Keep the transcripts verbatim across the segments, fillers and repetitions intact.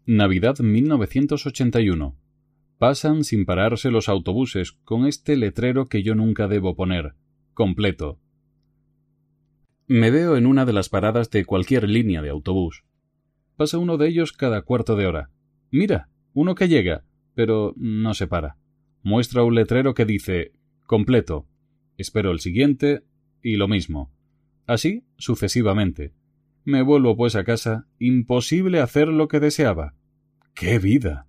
Navidad mil novecientos ochenta y uno. Pasan sin pararse los autobuses con este letrero que yo nunca debo poner. Completo. Me veo en una de las paradas de cualquier línea de autobús. Pasa uno de ellos cada cuarto de hora. Mira, uno que llega, pero no se para. Muestra un letrero que dice completo. Espero el siguiente y lo mismo. Así sucesivamente. Me vuelvo pues a casa, imposible hacer lo que deseaba. ¡Qué vida!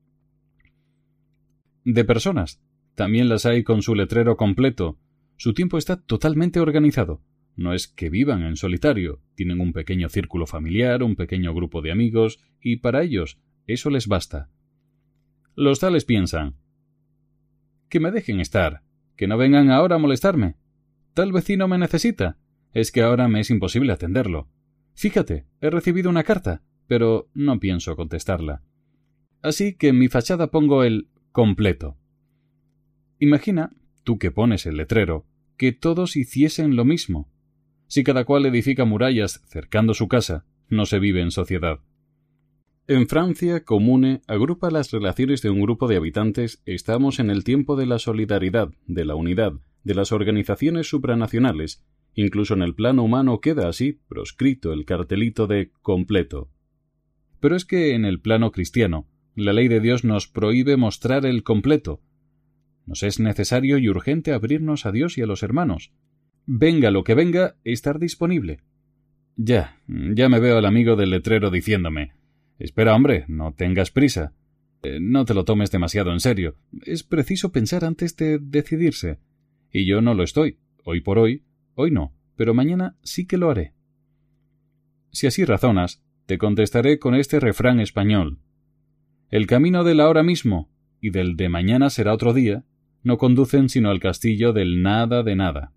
De personas, también las hay con su letrero completo. Su tiempo está totalmente organizado. No es que vivan en solitario, tienen un pequeño círculo familiar, un pequeño grupo de amigos, y para ellos eso les basta. Los tales piensan: que me dejen estar, que no vengan ahora a molestarme. Tal vecino me necesita, es que ahora me es imposible atenderlo. Fíjate, he recibido una carta, pero no pienso contestarla. Así que en mi fachada pongo el completo. Imagina, tú que pones el letrero, que todos hiciesen lo mismo. Si cada cual edifica murallas cercando su casa, no se vive en sociedad. En Francia, Comune agrupa las relaciones de un grupo de habitantes. Estamos en el tiempo de la solidaridad, de la unidad, de las organizaciones supranacionales. Incluso en el plano humano queda así proscrito el cartelito de completo. Pero es que en el plano cristiano, la ley de Dios nos prohíbe mostrar el completo. Nos es necesario y urgente abrirnos a Dios y a los hermanos. Venga lo que venga, estar disponible. Ya, ya me veo al amigo del letrero diciéndome: espera, hombre, no tengas prisa. Eh, no te lo tomes demasiado en serio. Es preciso pensar antes de decidirse. Y yo no lo estoy. Hoy por hoy, hoy no, pero mañana sí que lo haré. Si así razonas, te contestaré con este refrán español: el camino del ahora mismo y del de mañana será otro día no conducen sino al castillo del nada de nada.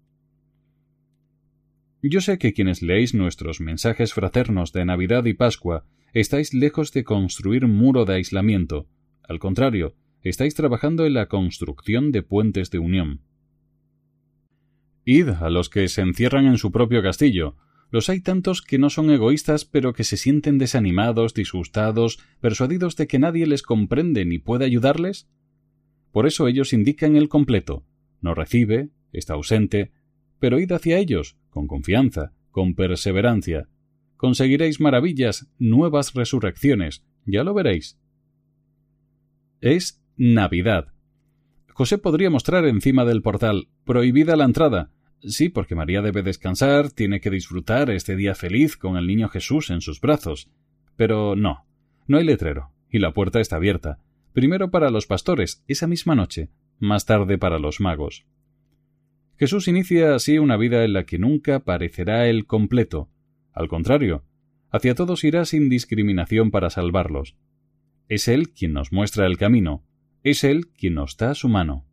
Yo sé que quienes leéis nuestros mensajes fraternos de Navidad y Pascua estáis lejos de construir muro de aislamiento. Al contrario, estáis trabajando en la construcción de puentes de unión. Id a los que se encierran en su propio castillo. Los hay tantos que no son egoístas, pero que se sienten desanimados, disgustados, persuadidos de que nadie les comprende ni puede ayudarles. Por eso ellos indican el completo. No recibe, está ausente, pero id hacia ellos, con confianza, con perseverancia. Conseguiréis maravillas, nuevas resurrecciones, ya lo veréis. Es Navidad. José podría mostrar encima del portal: prohibida la entrada. Sí, porque María debe descansar, tiene que disfrutar este día feliz con el niño Jesús en sus brazos. Pero no, no hay letrero, y la puerta está abierta. Primero para los pastores, esa misma noche, más tarde para los magos. Jesús inicia así una vida en la que nunca parecerá el completo. Al contrario, hacia todos irá sin discriminación para salvarlos. Es Él quien nos muestra el camino, es Él quien nos da su mano.